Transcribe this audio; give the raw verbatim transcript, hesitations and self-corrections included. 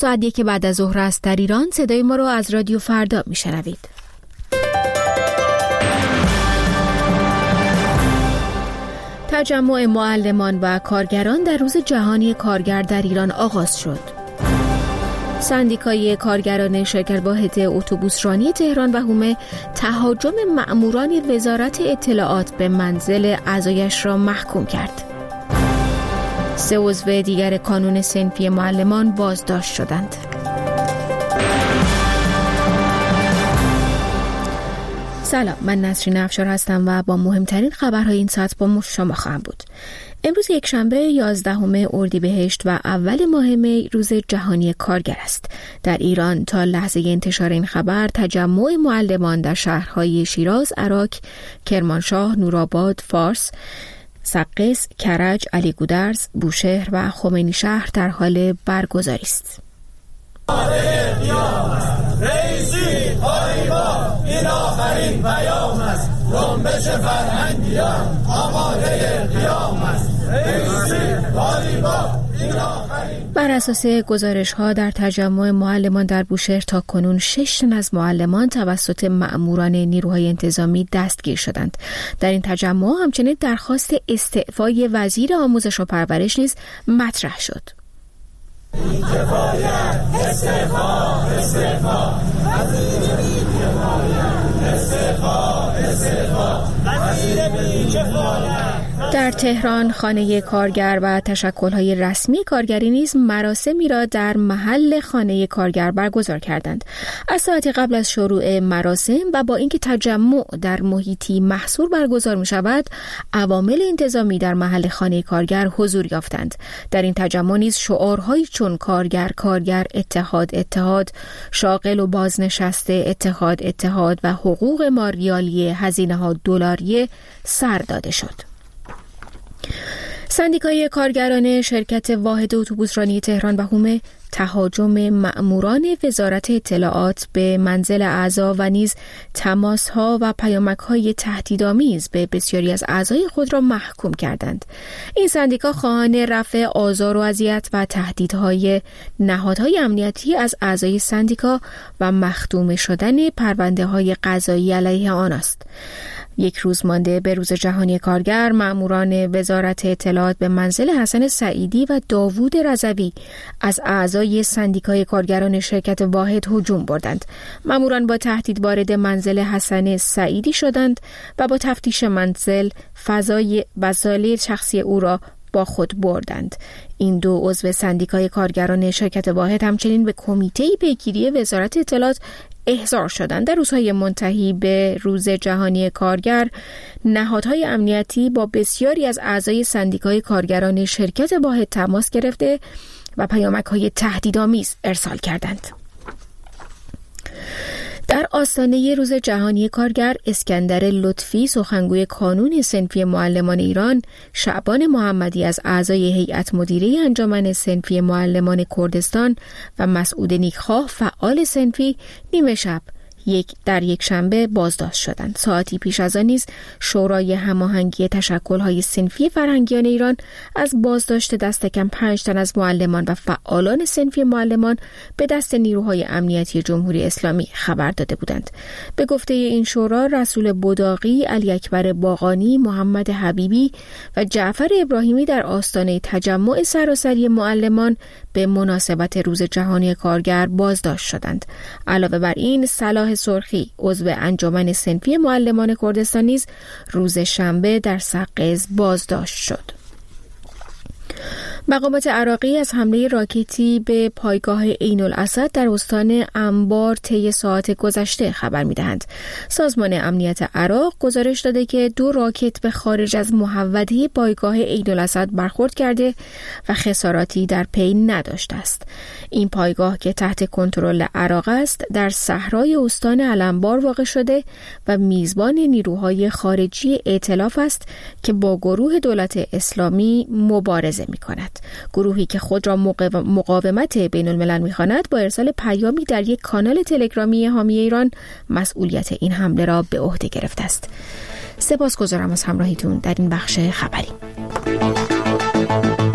ساعت یک بعد از ظهر است در ایران. صدای ما رو از رادیو فردا میشنوید. تجمع معلمان و کارگران در روز جهانی کارگر در ایران آغاز شد. سندیکای کارگران شرکت واحد اتوبوسرانی تهران و حومه تهاجم مأموران وزارت اطلاعات به منزل اعضایش را محکوم کرد. سه عضو دیگر کانون صنفی معلمان بازداشت شدند. سلام، من نسرین افشار هستم و با مهمترین خبرهای این ساعت با شما خواهم بود. امروز یک شنبه یازدهم اردیبهشت و اول ماه می روز جهانی کارگر است. در ایران تا لحظه انتشار این خبر تجمع معلمان در شهرهای شیراز، عراق، کرمانشاه، نورآباد، فارس، سقز، کرج، علی گودرز، بوشهر و خمینی شهر در حال برگزاری است. رئیسی پایگاه این آخرین پیام است، جنبش فرهنگیان آماده قیام است. رئیسی پایگاه این آخرین. بر اساس گزارش ها در تجمع معلمان در بوشهر تا کنون شش تن از معلمان توسط مأموران نیروهای انتظامی دستگیر شدند. در این تجمع همچنین درخواست استعفای وزیر آموزش و پرورش نیز مطرح شد. استعفا استعفا در تهران خانه کارگر و تشکل‌های رسمی کارگری نیز مراسمی را در محل خانه کارگر برگزار کردند. از ساعتی قبل از شروع مراسم و با اینکه تجمع در محیطی محصور برگزار می‌شود، عوامل انتظامی در محل خانه کارگر حضور یافتند. در این تجمع نیز شعارهایی چون کارگر کارگر، اتحاد اتحاد، شاغل و بازنشسته، اتحاد اتحاد و حقوق ما ریالی، هزینه‌ها دلاری سر داده شد. سندیکای کارگران شرکت واحد اتوبوسرانی تهران و حومه تهاجم مأموران وزارت اطلاعات به منزل اعضا و نیز تماس‌ها و پیامک‌های تهدیدآمیز به بسیاری از اعضای خود را محکوم کردند. این سندیکا خواهان رفع آزار و اذیت و تهدیدهای نهادهای امنیتی از اعضای سندیکا و مختوم شدن پرونده‌های قضایی علیه آن است. یک روز مانده به روز جهانی کارگر، مأموران وزارت اطلاعات به منزل حسن سعیدی و داوود رضوی از اعضای سندیکای کارگران شرکت واحد هجوم بردند. مأموران با تهدید وارد منزل حسن سعیدی شدند و با تفتیش منزل فضای وسایل شخصی او را با خود بردند. این دو عضو سندیکای کارگران شرکت واحد همچنین به کمیته پیگیری وزارت اطلاعات احضار شدند. در روزهای منتهی به روز جهانی کارگر، نهادهای امنیتی با بسیاری از اعضای سندیکای کارگران شرکت واحد تماس گرفته و پیامک‌های تهدیدآمیز ارسال کردند. در آستانه روز جهانی کارگر، اسکندر لطفی سخنگوی کانون صنفی معلمان ایران، شعبان محمدی از اعضای هیئت مدیره انجمن صنفی معلمان کردستان و مسعود نیکخواه فعال صنفی نیمه شب یک در یک شنبه بازداشت شدند. ساعتی پیش از آن نیز شورای هماهنگی تشکل‌های صنفی فرهنگیان ایران از بازداشت دست کم پنج تن از معلمان و فعالان صنفی معلمان به دست نیروهای امنیتی جمهوری اسلامی خبر داده بودند. به گفته این شورا، رسول بداقی، علی اکبر باقانی، محمد حبیبی و جعفر ابراهیمی در آستانه تجمع سراسری معلمان به مناسبت روز جهانی کارگر بازداشت شدند. علاوه بر این، صلاح سرخی عضو انجمن صنفی معلمان کردستان نیز روز شنبه در سقز بازداشت شد. مقامات عراقی از حمله راکتی به پایگاه عین الاسد در استان انبار طی ساعات گذشته خبر می‌دهند. سازمان امنیت عراق گزارش داده که دو راکت به خارج از محوطه پایگاه عین الاسد برخورد کرده و خساراتی در پی نداشته است. این پایگاه که تحت کنترل عراق است، در صحرای استان الانبار واقع شده و میزبان نیروهای خارجی ائتلاف است که با گروه دولت اسلامی مبارزه می‌کند. گروهی که خود را مقاومت بین الملل می‌خواند، با ارسال پیامی در یک کانال تلگرامی حامی ایران مسئولیت این حمله را به عهده گرفته است. سپاسگزارم از همراهیتون در این بخش خبری.